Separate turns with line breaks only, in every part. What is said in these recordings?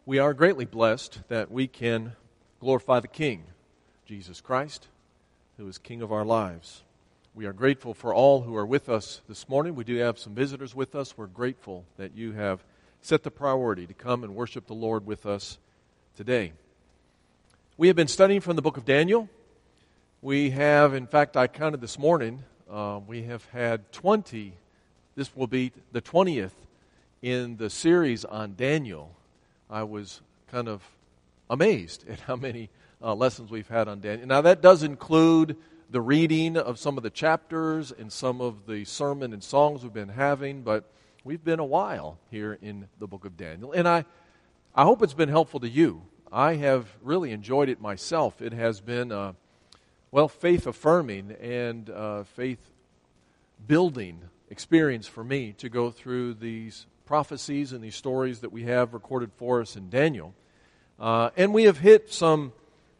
We are greatly blessed that we can glorify the King, Jesus Christ, who is King of our lives. We are grateful for all who are with us this morning. We do have some visitors with us. We're grateful that you have set the priority to come and worship the Lord with us today. We have been studying from the book of Daniel. We have, in fact, I counted this morning, we have had 20. This will be the 20th in the series on Daniel. I was kind of amazed at how many lessons we've had on Daniel. Now, that does include the reading of some of the chapters and some of the sermon and songs we've been having, but we've been a while here in the book of Daniel. And I hope it's been helpful to you. I have really enjoyed it myself. It has been, faith-affirming and faith-building experience for me to go through these prophecies and these stories that we have recorded for us in Daniel. And we have hit some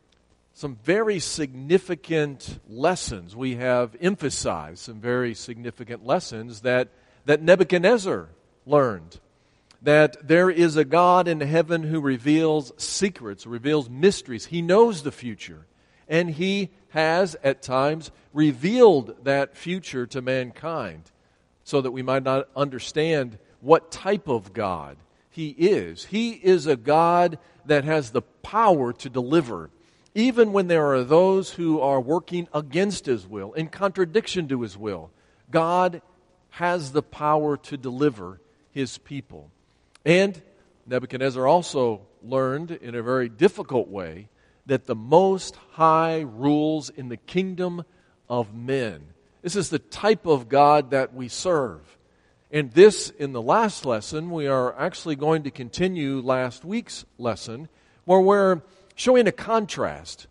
very significant lessons. We have emphasized some very significant lessons that Nebuchadnezzar learned. That there is a God in heaven who reveals secrets, reveals mysteries. He knows the future. And He has, at times, revealed that future to mankind so that we might not understand what type of God He is. He is a God that has the power to deliver, even when there are those who are working against His will, in contradiction to His will. God has the power to deliver His people. And Nebuchadnezzar also learned in a very difficult way that the Most High rules in the kingdom of men. This is the type of God that we serve. And this, in the last lesson, we are actually going to continue last week's lesson, where we're showing a contrast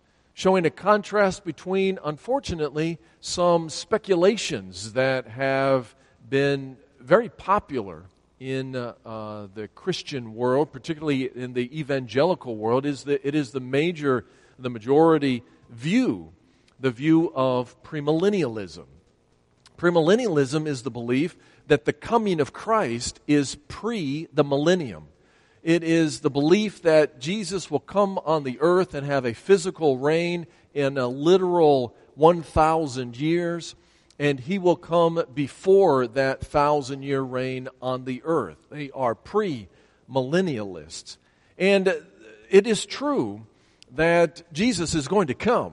between, unfortunately, some speculations that have been very popular in the Christian world, particularly in the evangelical world. It is the majority view, the view of premillennialism. Premillennialism is the belief that the coming of Christ is pre the millennium. It is the belief that Jesus will come on the earth and have a physical reign in a literal 1,000 years, and He will come before that 1,000-year reign on the earth. They are pre-millennialists. And it is true that Jesus is going to come.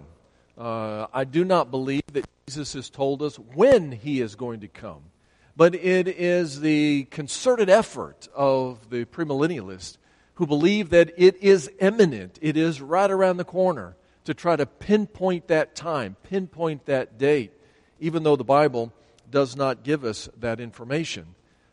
I do not believe that Jesus has told us when He is going to come. But it is the concerted effort of the premillennialists who believe that it is imminent, it is right around the corner, to try to pinpoint that time, pinpoint that date, even though the Bible does not give us that information.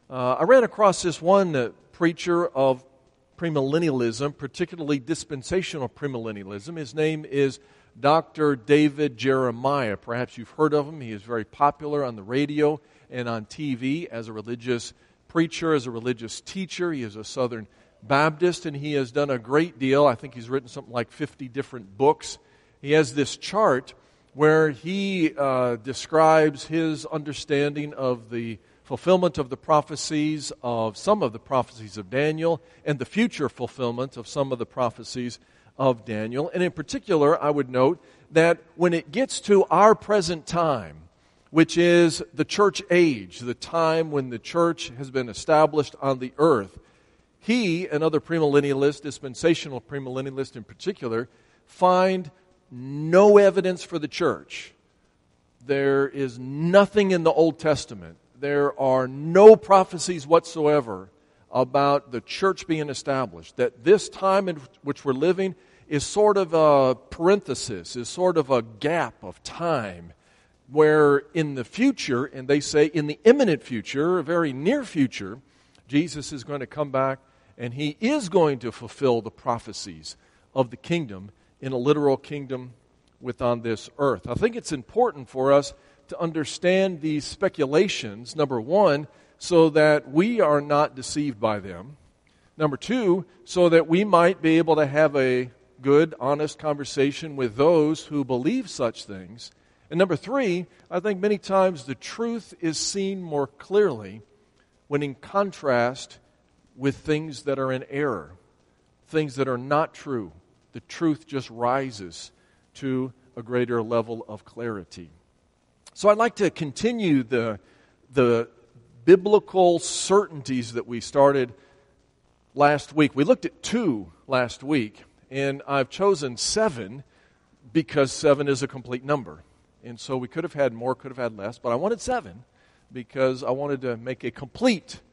I ran across this one preacher of premillennialism, particularly dispensational premillennialism. His name is Dr. David Jeremiah. Perhaps you've heard of him. He is very popular on the radio and on TV as a religious preacher, as a religious teacher. He is a Southern Baptist, and he has done a great deal. I think he's written something like 50 different books. He has this chart where he describes his understanding of the fulfillment of the prophecies of some of the prophecies of Daniel and the future fulfillment of some of the prophecies of Daniel. And in particular, I would note that when it gets to our present time, which is the church age, the time when the church has been established on the earth, he and other premillennialists, dispensational premillennialists in particular, find no evidence for the church. There is nothing in the Old Testament. There are no prophecies whatsoever about the church being established. That this time in which we're living is sort of a parenthesis, is sort of a gap of time, where in the future, and they say in the imminent future, a very near future, Jesus is going to come back and He is going to fulfill the prophecies of the kingdom in a literal kingdom on this earth. I think it's important for us to understand these speculations, number one, so that we are not deceived by them. Number two, so that we might be able to have a good, honest conversation with those who believe such things. And number three, I think many times the truth is seen more clearly when in contrast with things that are in error, things that are not true, the truth just rises to a greater level of clarity. So I'd like to continue the biblical certainties that we started last week. We looked at 2 last week, and I've chosen 7 because 7 is a complete number. And so we could have had more, could have had less, but I wanted 7 because I wanted to make a complete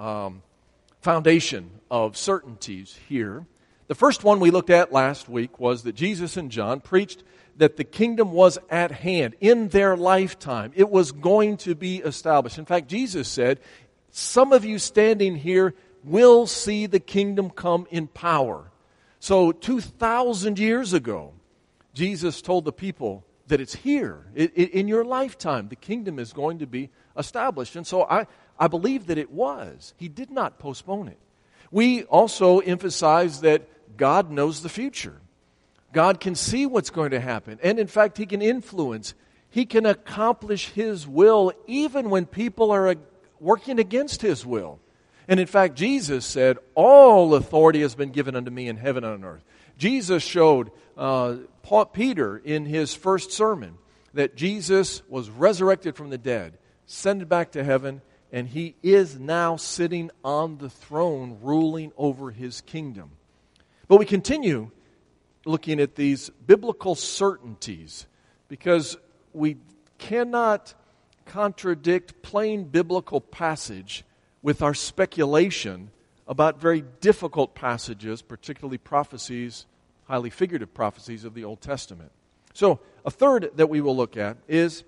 foundation of certainties here. The first one we looked at last week was that Jesus and John preached that the kingdom was at hand in their lifetime. It was going to be established. In fact, Jesus said, some of you standing here will see the kingdom come in power. So 2,000 years ago, Jesus told the people that it's here. In your lifetime, the kingdom is going to be established. And so I believe that it was. He did not postpone it. We also emphasize that God knows the future. God can see what's going to happen. And in fact, He can influence. He can accomplish His will even when people are working against His will. And in fact, Jesus said, all authority has been given unto me in heaven and on earth. Jesus showed Peter in his first sermon that Jesus was resurrected from the dead, ascended back to heaven, and He is now sitting on the throne ruling over His kingdom. But we continue looking at these biblical certainties because we cannot contradict plain biblical passage with our speculation about very difficult passages, particularly prophecies, highly figurative prophecies of the Old Testament. So, a third that we will look at is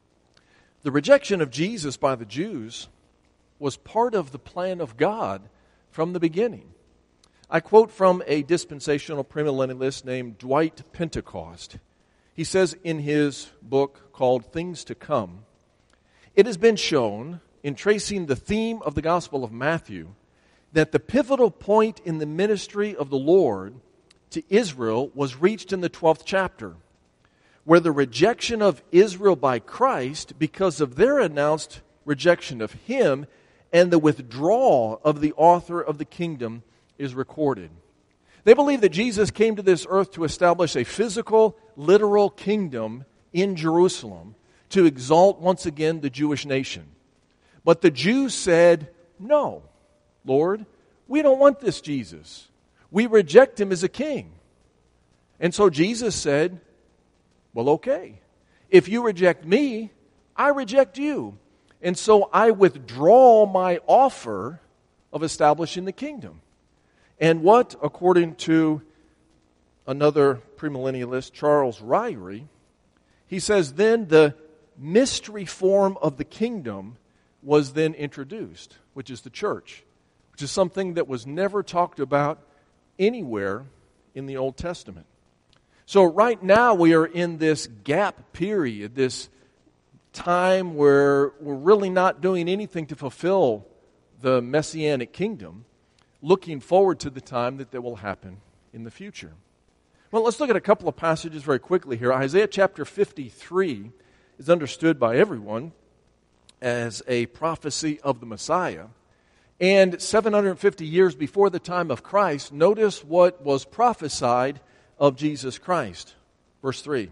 the rejection of Jesus by the Jews was part of the plan of God from the beginning. I quote from a dispensational premillennialist named Dwight Pentecost. He says in his book called Things to Come, it has been shown in tracing the theme of the Gospel of Matthew that the pivotal point in the ministry of the Lord to Israel was reached in the 12th chapter, where the rejection of Israel by Christ because of their announced rejection of Him and the withdrawal of the author of the kingdom is recorded. They believe that Jesus came to this earth to establish a physical, literal kingdom in Jerusalem to exalt once again the Jewish nation. But the Jews said, no, Lord, we don't want this Jesus. We reject Him as a king. And so Jesus said, well, okay. If you reject me, I reject you. And so I withdraw my offer of establishing the kingdom. And what, according to another premillennialist, Charles Ryrie, he says, then the mystery form of the kingdom was then introduced, which is the church, which is something that was never talked about anywhere in the Old Testament. So right now we are in this gap period, this time where we're really not doing anything to fulfill the Messianic kingdom, looking forward to the time that will happen in the future. Well, let's look at a couple of passages very quickly here. Isaiah chapter 53 is understood by everyone as a prophecy of the Messiah. And 750 years before the time of Christ, notice what was prophesied of Jesus Christ. Verse 3.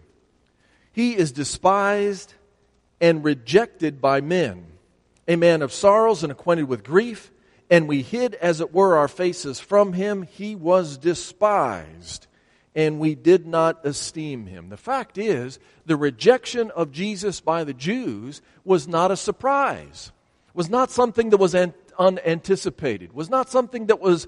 He is despised and rejected by men, a man of sorrows and acquainted with grief, and we hid, as it were, our faces from Him. He was despised, and we did not esteem Him. The fact is, the rejection of Jesus by the Jews was not a surprise, was not something that was unanticipated, was not something that was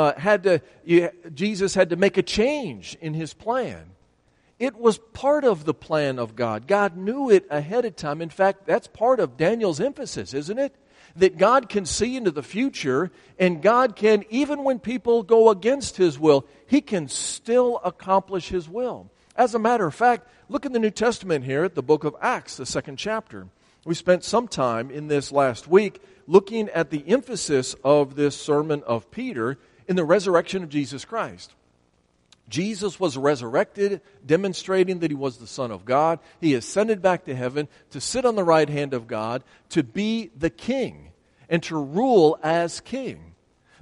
Jesus had to make a change in His plan. It was part of the plan of God. God knew it ahead of time. In fact, that's part of Daniel's emphasis, isn't it? That God can see into the future, and God can, even when people go against His will, He can still accomplish His will. As a matter of fact, look in the New Testament here at the book of Acts, the 2nd chapter. We spent some time in this last week looking at the emphasis of this sermon of Peter in the resurrection of Jesus Christ. Jesus was resurrected, demonstrating that He was the Son of God. He ascended back to heaven to sit on the right hand of God, to be the King, and to rule as King.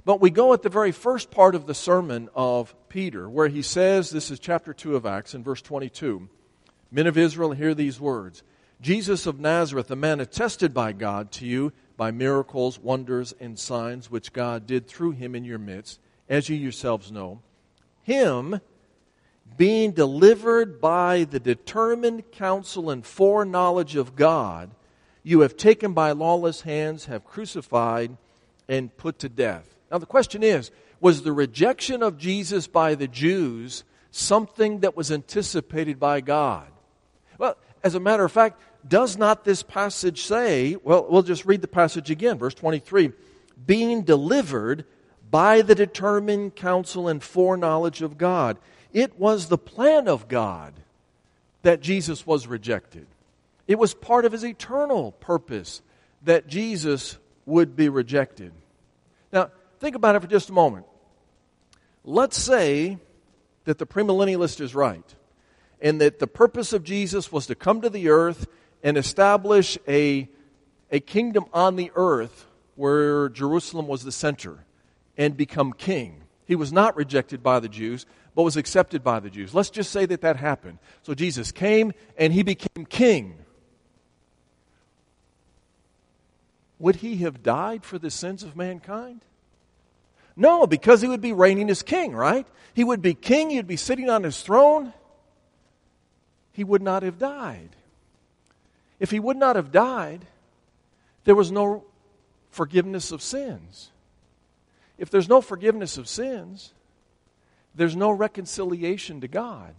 But we go at the very first part of the sermon of Peter, where he says, this is chapter 2 of Acts, in verse 22, "Men of Israel, hear these words. Jesus of Nazareth, a man attested by God to you by miracles, wonders, and signs which God did through him in your midst, as you yourselves know, him being delivered by the determined counsel and foreknowledge of God, you have taken by lawless hands, have crucified, and put to death." Now the question is, was the rejection of Jesus by the Jews something that was anticipated by God? Well, as a matter of fact, does not this passage say, well, we'll just read the passage again, verse 23, "being delivered by the determined counsel and foreknowledge of God." It was the plan of God that Jesus was rejected. It was part of his eternal purpose that Jesus would be rejected. Now, think about it for just a moment. Let's say that the premillennialist is right, and that the purpose of Jesus was to come to the earth and establish a kingdom on the earth where Jerusalem was the center and become king. He was not rejected by the Jews, but was accepted by the Jews. Let's just say that happened. So Jesus came and he became king. Would he have died for the sins of mankind? No, because he would be reigning as king, right? He would be king, he would be sitting on his throne. He would not have died. If he would not have died, there was no forgiveness of sins. If there's no forgiveness of sins, there's no reconciliation to God.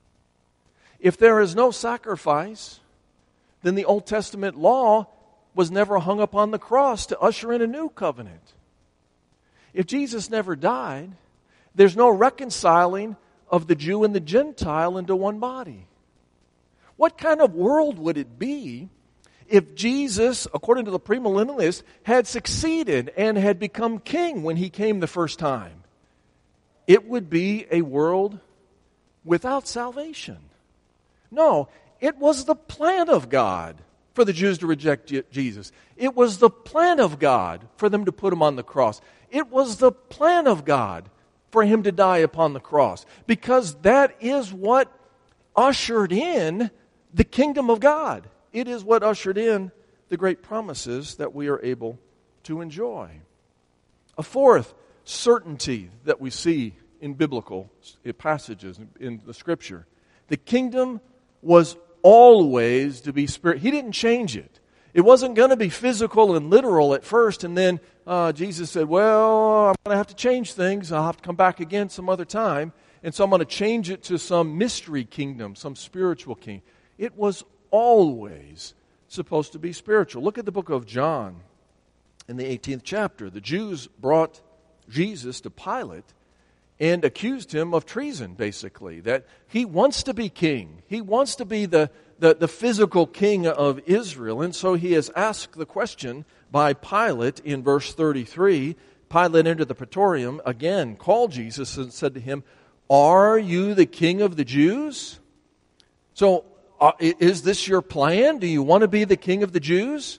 If there is no sacrifice, then the Old Testament law was never hung up on the cross to usher in a new covenant. If Jesus never died, there's no reconciling of the Jew and the Gentile into one body. What kind of world would it be if Jesus, according to the premillennialists, had succeeded and had become king when he came the first time? It would be a world without salvation. No, it was the plan of God for the Jews to reject Jesus. It was the plan of God for them to put him on the cross. It was the plan of God for him to die upon the cross, because that is what ushered in the kingdom of God. It is what ushered in the great promises that we are able to enjoy. A fourth certainty that we see in biblical passages in the Scripture: the kingdom was always to be spiritual. He didn't change it. It wasn't going to be physical and literal at first, and then Jesus said, well, I'm going to have to change things. I'll have to come back again some other time, and so I'm going to change it to some mystery kingdom, some spiritual king. It was always supposed to be spiritual. Look at the book of John in the 18th chapter. The Jews brought Jesus to Pilate and accused him of treason, basically, that he wants to be king. He wants to be the physical king of Israel. And so he is asked the question by Pilate in verse 33. Pilate entered the praetorium, again called Jesus and said to him, "Are you the king of the Jews?" So, is this your plan? Do you want to be the king of the Jews?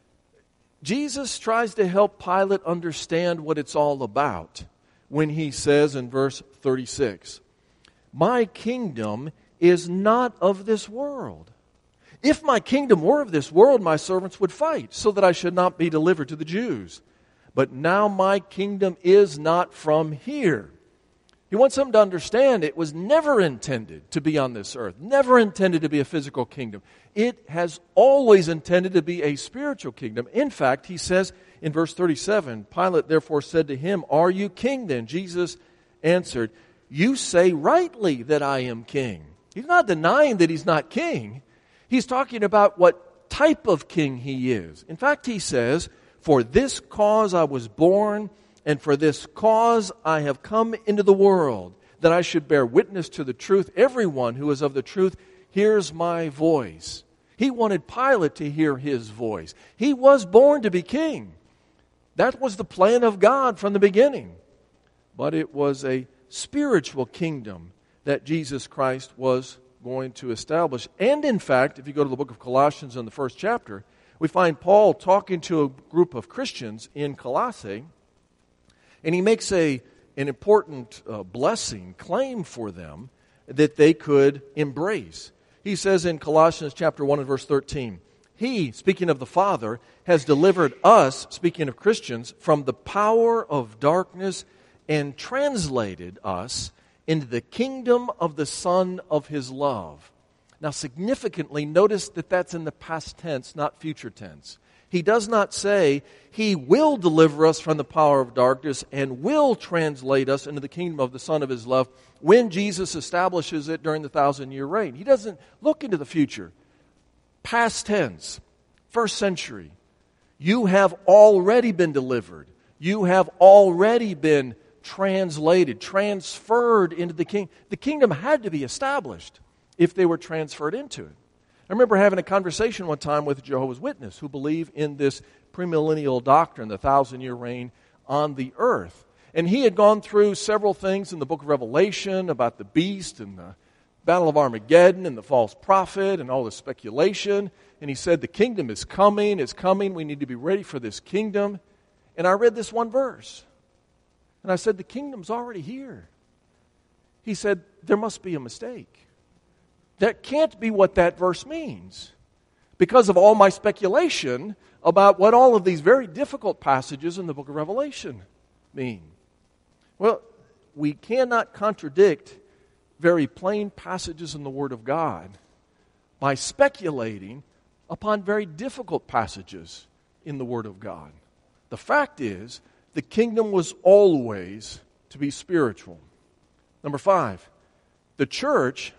Jesus tries to help Pilate understand what it's all about when he says in verse 36, "My kingdom is not of this world. If my kingdom were of this world, my servants would fight, so that I should not be delivered to the Jews. But now my kingdom is not from here." He wants them to understand it was never intended to be on this earth, never intended to be a physical kingdom. It has always intended to be a spiritual kingdom. In fact, he says in verse 37, Pilate therefore said to him, "Are you king then?" Jesus answered, "You say rightly that I am king." He's not denying that he's not king. He's talking about what type of king he is. In fact, he says, "For this cause I was born, and for this cause I have come into the world, that I should bear witness to the truth. Everyone who is of the truth hears my voice." He wanted Pilate to hear his voice. He was born to be king. That was the plan of God from the beginning. But it was a spiritual kingdom that Jesus Christ was going to establish. And in fact, if you go to the book of Colossians in the first chapter, we find Paul talking to a group of Christians in Colossae, And he makes an important blessing, claim for them that they could embrace. He says in Colossians chapter 1 and verse 13, He, speaking of the Father, has delivered us, speaking of Christians, from the power of darkness and translated us into the kingdom of the Son of His love. Now, significantly, notice that that's in the past tense, not future tense. He does not say He will deliver us from the power of darkness and will translate us into the kingdom of the Son of His love when Jesus establishes it during the 1,000-year reign. He doesn't look into the future. Past tense, first century. You have already been delivered. You have already been translated, transferred into the kingdom. The kingdom had to be established if they were transferred into it. I remember having a conversation one time with a Jehovah's Witness who believe in this premillennial doctrine, the 1,000-year reign on the earth. And he had gone through several things in the book of Revelation about the beast and the Battle of Armageddon and the false prophet and all the speculation. And he said the kingdom is coming, we need to be ready for this kingdom. And I read this one verse. And I said, the kingdom's already here. He said, there must be a mistake. That can't be what that verse means. Because of all my speculation about what all of these very difficult passages in the book of Revelation mean. Well, we cannot contradict very plain passages in the Word of God by speculating upon very difficult passages in the Word of God. The fact is, the kingdom was always to be spiritual. Number 5, the church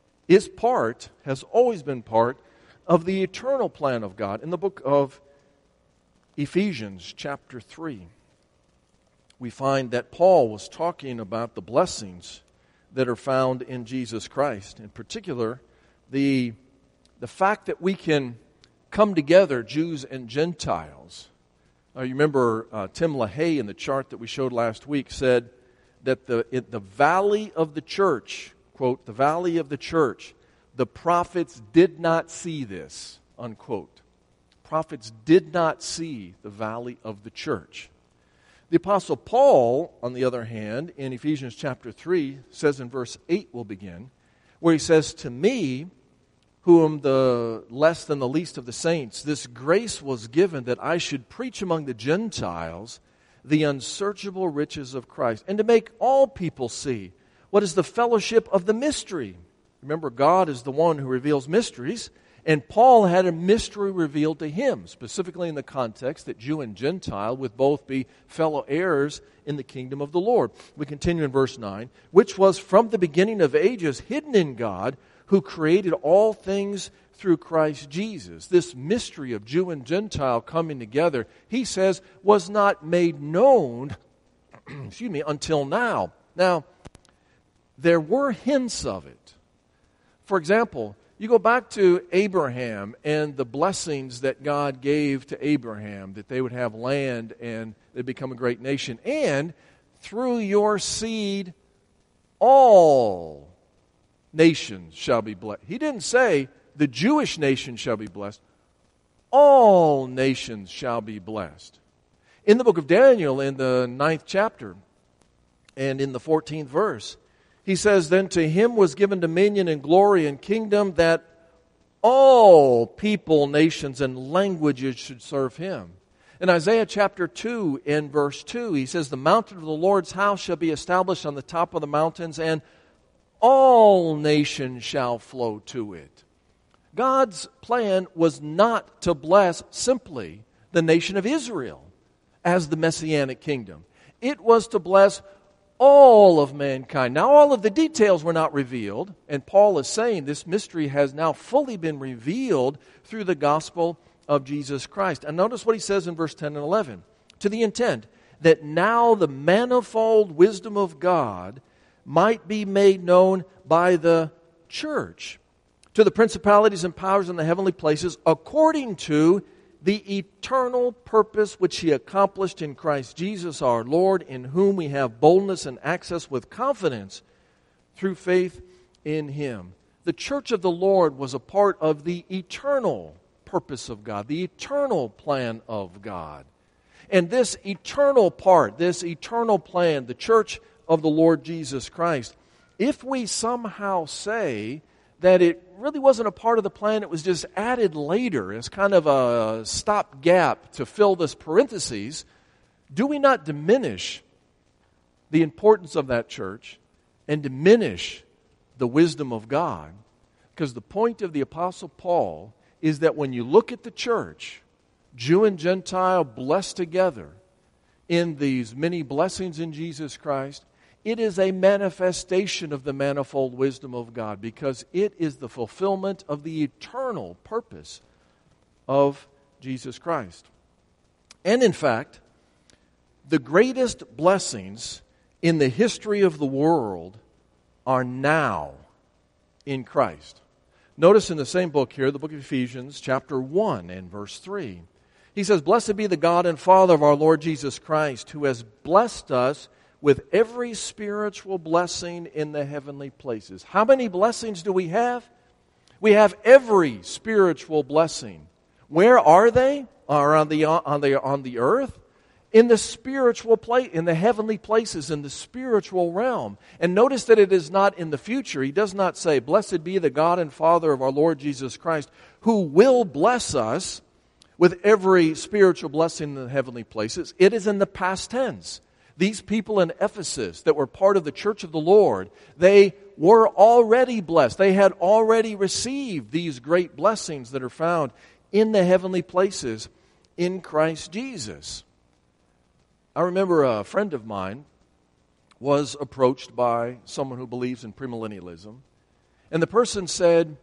has always been part of the eternal plan of God. In the book of Ephesians chapter 3, we find that Paul was talking about the blessings that are found in Jesus Christ. In particular, the fact that we can come together, Jews and Gentiles. You remember Tim LaHaye in the chart that we showed last week said that the valley of the church, quote, the valley of the church, the prophets did not see this, unquote. Prophets did not see the valley of the church. The Apostle Paul, on the other hand, in Ephesians chapter 3, says in verse 8 we'll begin, where he says, to me, who am the less than the least of the saints, this grace was given that I should preach among the Gentiles the unsearchable riches of Christ, and to make all people see what is the fellowship of the mystery. Remember, God is the one who reveals mysteries, and Paul had a mystery revealed to him, specifically in the context that Jew and Gentile would both be fellow heirs in the kingdom of the Lord. We continue in verse 9, which was from the beginning of ages hidden in God, who created all things through Christ Jesus. This mystery of Jew and Gentile coming together, he says, was not made known until now. Now, there were hints of it. For example, you go back to Abraham and the blessings that God gave to Abraham, that they would have land and they'd become a great nation. And through your seed, all nations shall be blessed. He didn't say the Jewish nation shall be blessed. All nations shall be blessed. In the book of Daniel, in the 9th chapter, and in the 14th verse, he says, then to him was given dominion and glory and kingdom that all people, nations, and languages should serve him. In Isaiah chapter 2, in verse 2, he says, the mountain of the Lord's house shall be established on the top of the mountains, and all nations shall flow to it. God's plan was not to bless simply the nation of Israel as the Messianic kingdom. It was to bless all of mankind. Now, all of the details were not revealed, and Paul is saying this mystery has now fully been revealed through the gospel of Jesus Christ. And notice what he says in verse 10 and 11. To the intent that now the manifold wisdom of God might be made known by the church to the principalities and powers in the heavenly places according to the eternal purpose which he accomplished in Christ Jesus our Lord, in whom we have boldness and access with confidence through faith in him. The church of the Lord was a part of the eternal purpose of God, the eternal plan of God. And this eternal part, this eternal plan, the church of the Lord Jesus Christ, if we somehow say that it really wasn't a part of the plan, it was just added later as kind of a stopgap to fill this parentheses, do we not diminish the importance of that church and diminish the wisdom of God? Because the point of the Apostle Paul is that when you look at the church, Jew and Gentile blessed together in these many blessings in Jesus Christ, it is a manifestation of the manifold wisdom of God because it is the fulfillment of the eternal purpose of Jesus Christ. And in fact, the greatest blessings in the history of the world are now in Christ. Notice in the same book here, the book of Ephesians, chapter 1 and verse 3. He says, "Blessed be the God and Father of our Lord Jesus Christ, who has blessed us with every spiritual blessing in the heavenly places." How many blessings do we have? We have every spiritual blessing. Where are they? Are on the earth? In the spiritual place, in the heavenly places, in the spiritual realm. And notice that it is not in the future. He does not say, "Blessed be the God and Father of our Lord Jesus Christ, who will bless us with every spiritual blessing in the heavenly places." It is in the past tense. These people in Ephesus that were part of the church of the Lord, they were already blessed. They had already received these great blessings that are found in the heavenly places in Christ Jesus. I remember a friend of mine was approached by someone who believes in premillennialism, and the person said,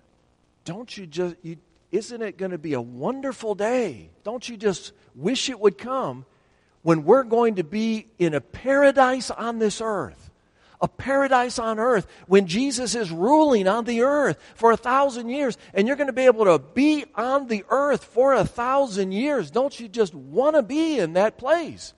isn't it going to be a wonderful day? Don't you just wish it would come when we're going to be in a paradise on this earth? A paradise on earth when Jesus is ruling on the earth for 1,000 years, and you're going to be able to be on the earth for 1,000 years. Don't you just want to be in that place?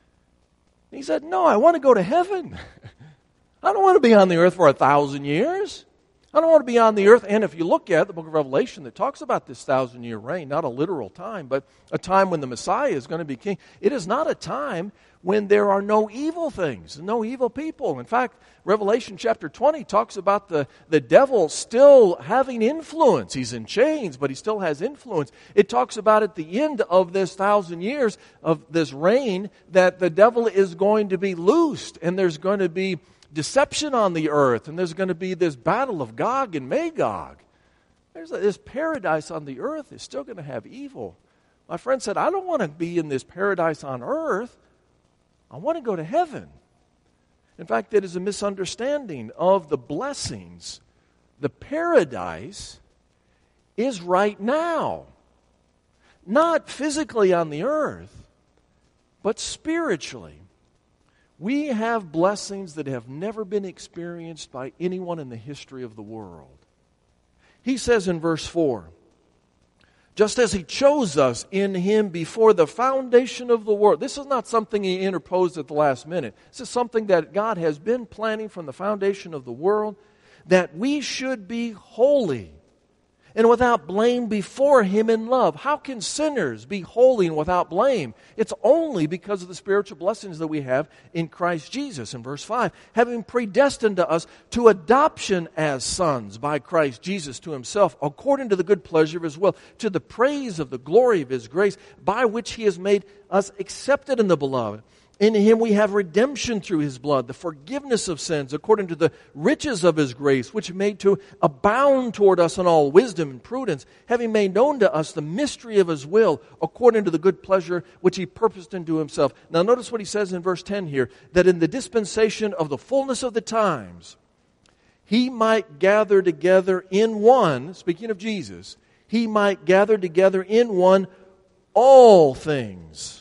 He said, "No, I want to go to heaven. I don't want to be on the earth for 1,000 years. I don't want to be on the earth." And if you look at the book of Revelation that talks about this 1,000-year reign, not a literal time, but a time when the Messiah is going to be king, it is not a time when there are no evil things, no evil people. In fact, Revelation chapter 20 talks about the devil still having influence. He's in chains, but he still has influence. It talks about at the end of this 1,000 years of this reign that the devil is going to be loosed, and there's going to be deception on the earth, and there's going to be this battle of Gog and Magog. This paradise on the earth is still going to have evil. My friend said, "I don't want to be in this paradise on earth. I want to go to heaven." In fact, it is a misunderstanding of the blessings. The paradise is right now. Not physically on the earth, but spiritually. We have blessings that have never been experienced by anyone in the history of the world. He says in verse 4, "Just as He chose us in Him before the foundation of the world." This is not something He interposed at the last minute. This is something that God has been planning from the foundation of the world, that we should be holy and without blame before Him in love. How can sinners be holy and without blame? It's only because of the spiritual blessings that we have in Christ Jesus. In verse 5, "Having predestined to us to adoption as sons by Christ Jesus to Himself, according to the good pleasure of His will, to the praise of the glory of His grace, by which He has made us accepted in the Beloved. In Him we have redemption through His blood, the forgiveness of sins, according to the riches of His grace, which made to abound toward us in all wisdom and prudence, having made known to us the mystery of His will, according to the good pleasure which He purposed into Himself." Now notice what He says in verse 10 here, "that in the dispensation of the fullness of the times, He might gather together in one," speaking of Jesus, "He might gather together in one all things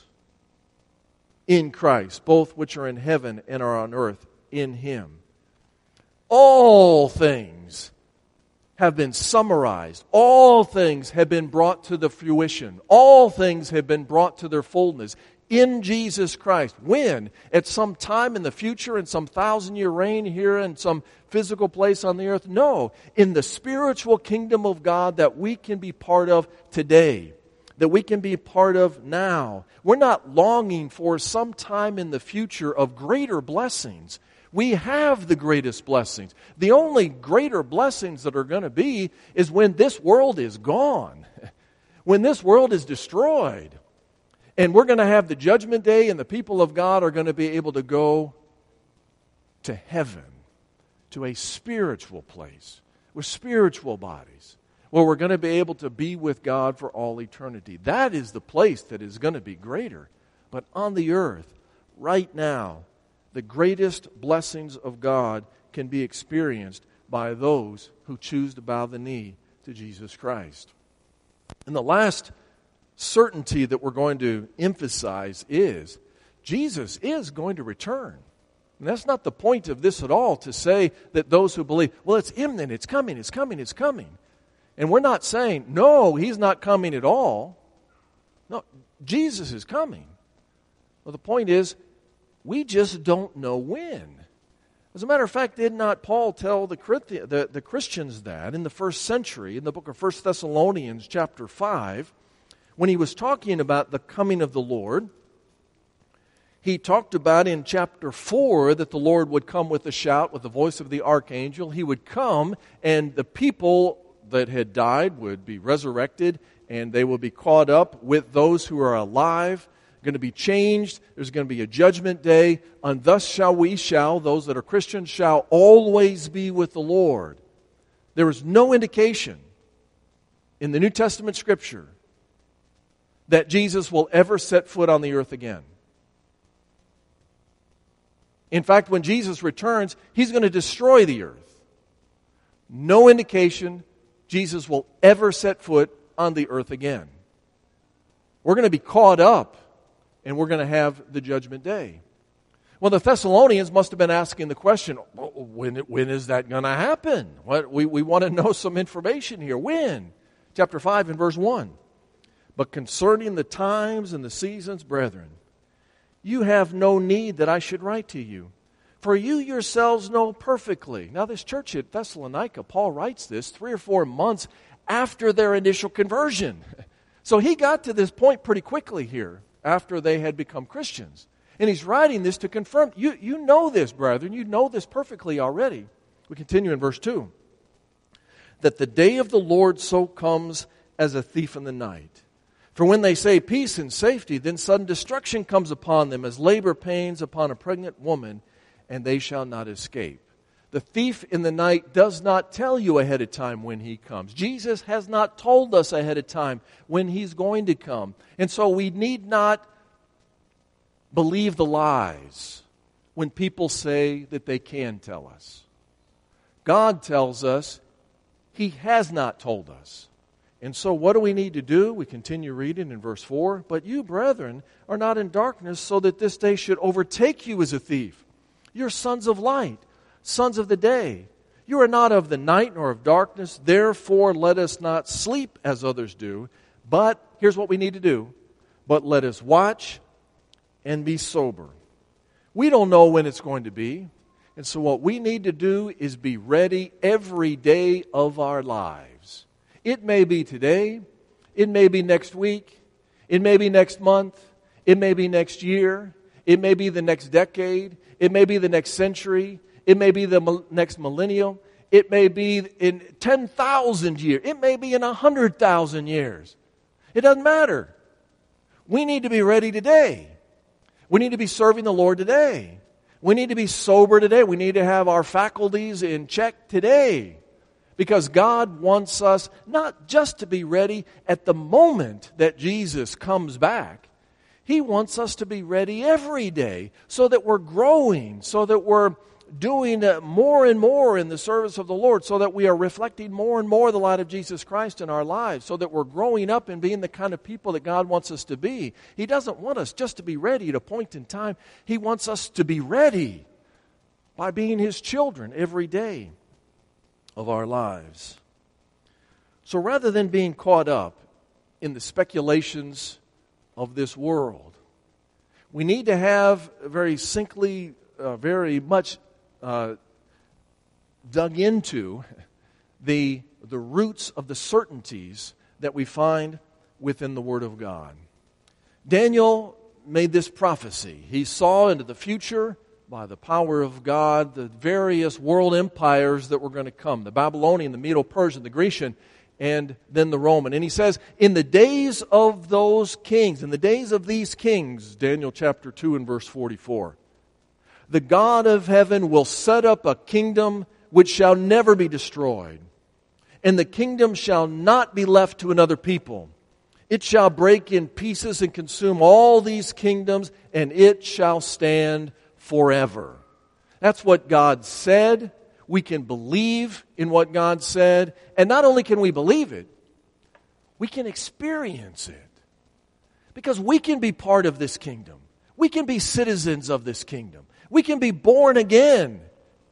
in Christ, both which are in heaven and are on earth in Him." All things have been summarized. All things have been brought to the fruition. All things have been brought to their fullness in Jesus Christ. When? At some time in the future, in some 1,000-year reign here in some physical place on the earth? No. In the spiritual kingdom of God that we can be part of today. that we can be part of now. We're not longing for some time in the future of greater blessings. We have the greatest blessings. The only greater blessings that are going to be is when this world is gone, when this world is destroyed. And we're going to have the judgment day, and the people of God are going to be able to go to heaven, to a spiritual place with spiritual bodies, where we're going to be able to be with God for all eternity. That is the place that is going to be greater. But on the earth, right now, the greatest blessings of God can be experienced by those who choose to bow the knee to Jesus Christ. And the last certainty that we're going to emphasize is Jesus is going to return. And that's not the point of this at all, to say that those who believe, well, it's imminent, it's coming, it's coming, it's coming. And we're not saying, no, he's not coming at all. No, Jesus is coming. Well, the point is, we just don't know when. As a matter of fact, did not Paul tell the Christians that in the first century, in the book of 1 Thessalonians chapter 5, when he was talking about the coming of the Lord? He talked about in chapter 4 that the Lord would come with a shout, with the voice of the archangel. He would come, and the people that had died would be resurrected, and they will be caught up with those who are alive, going to be changed. There's going to be a judgment day, and thus those that are Christians, shall always be with the Lord. There is no indication in the New Testament Scripture that Jesus will ever set foot on the earth again. In fact, when Jesus returns, he's going to destroy the earth. No indication Jesus will ever set foot on the earth again. We're going to be caught up, and we're going to have the judgment day. Well, the Thessalonians must have been asking the question, when is that going to happen? We want to know some information here. When? Chapter 5 and verse 1. But concerning the times and the seasons, brethren, you have no need that I should write to you, for you yourselves know perfectly. Now, this church at Thessalonica, Paul writes this 3 or 4 months after their initial conversion. So he got to this point pretty quickly here, after they had become Christians. And he's writing this to confirm, you know this, brethren, you know this perfectly already. We continue in verse 2. That the day of the Lord so comes as a thief in the night. For when they say peace and safety, then sudden destruction comes upon them as labor pains upon a pregnant woman, and they shall not escape. The thief in the night does not tell you ahead of time when he comes. Jesus has not told us ahead of time when he's going to come. And so we need not believe the lies when people say that they can tell us. God tells us he has not told us. And so what do we need to do? We continue reading in verse 4. But you, brethren, are not in darkness, so that this day should overtake you as a thief. You're sons of light, sons of the day. You are not of the night nor of darkness. Therefore let us not sleep as others do. But here's what we need to do. But let us watch and be sober. We don't know when it's going to be. And so what we need to do is be ready every day of our lives. It may be today, it may be next week, it may be next month, it may be next year, it may be the next decade, it may be the next century, it may be the next millennium, it may be in 10,000 years, it may be in 100,000 years. It doesn't matter. We need to be ready today. We need to be serving the Lord today. We need to be sober today. We need to have our faculties in check today. Because God wants us not just to be ready at the moment that Jesus comes back. He wants us to be ready every day so that we're growing, so that we're doing more and more in the service of the Lord, so that we are reflecting more and more the light of Jesus Christ in our lives, so that we're growing up and being the kind of people that God wants us to be. He doesn't want us just to be ready at a point in time. He wants us to be ready by being His children every day of our lives. So rather than being caught up in the speculations of this world, we need to have very much dug into the roots of the certainties that we find within the Word of God. Daniel made this prophecy. He saw into the future by the power of God the various world empires that were going to come. The Babylonian, the Medo-Persian, the Grecian, and then the Roman. And he says, in the days of those kings, in the days of these kings, Daniel chapter 2 and verse 44, the God of heaven will set up a kingdom which shall never be destroyed, and the kingdom shall not be left to another people. It shall break in pieces and consume all these kingdoms, and it shall stand forever. That's what God said. We can believe in what God said. And not only can we believe it, we can experience it. Because we can be part of this kingdom. We can be citizens of this kingdom. We can be born again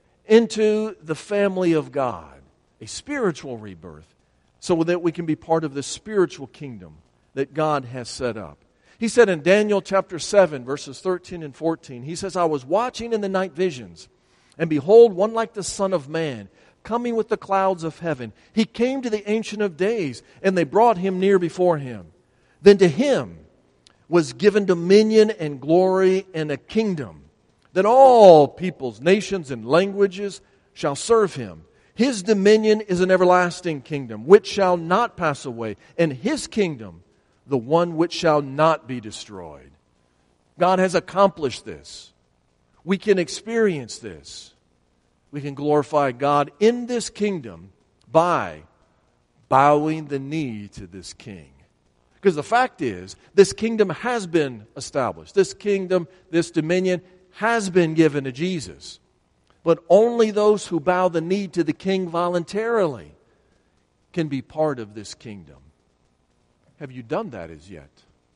into the family of God. A spiritual rebirth. So that we can be part of this spiritual kingdom that God has set up. He said in Daniel chapter 7, verses 13 and 14, he says, I was watching in the night visions, and behold, one like the Son of Man, coming with the clouds of heaven. He came to the Ancient of Days, and they brought him near before him. Then to him was given dominion and glory and a kingdom, that all peoples, nations, and languages shall serve him. His dominion is an everlasting kingdom, which shall not pass away, and his kingdom, the one which shall not be destroyed. God has accomplished this. We can experience this. We can glorify God in this kingdom by bowing the knee to this king. Because the fact is, this kingdom has been established. This kingdom, this dominion has been given to Jesus. But only those who bow the knee to the king voluntarily can be part of this kingdom. Have you done that as yet?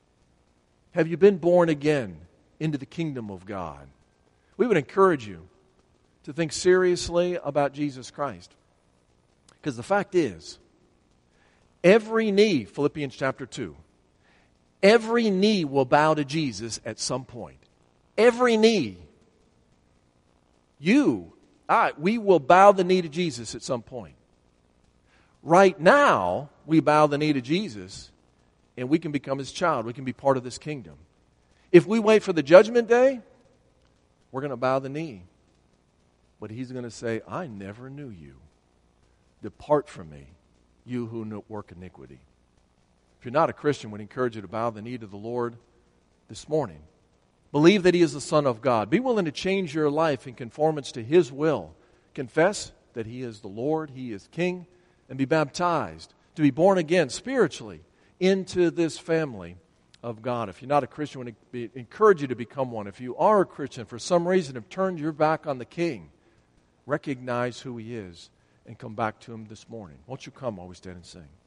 Have you been born again into the kingdom of God? We would encourage you to think seriously about Jesus Christ. Because the fact is, every knee, Philippians chapter 2, every knee will bow to Jesus at some point. Every knee. We will bow the knee to Jesus at some point. Right now, we bow the knee to Jesus, and we can become His child. We can be part of this kingdom. If we wait for the judgment day, we're going to bow the knee. But He's going to say, I never knew you. Depart from me, you who work iniquity. If you're not a Christian, I would encourage you to bow the knee to the Lord this morning. Believe that He is the Son of God. Be willing to change your life in conformance to His will. Confess that He is the Lord, He is King, and be baptized to be born again spiritually into this family of God. If you're not a Christian, I would encourage you to become one. If you are a Christian, for some reason have turned your back on the King, recognize who He is and come back to Him this morning. Won't you come while we stand and sing?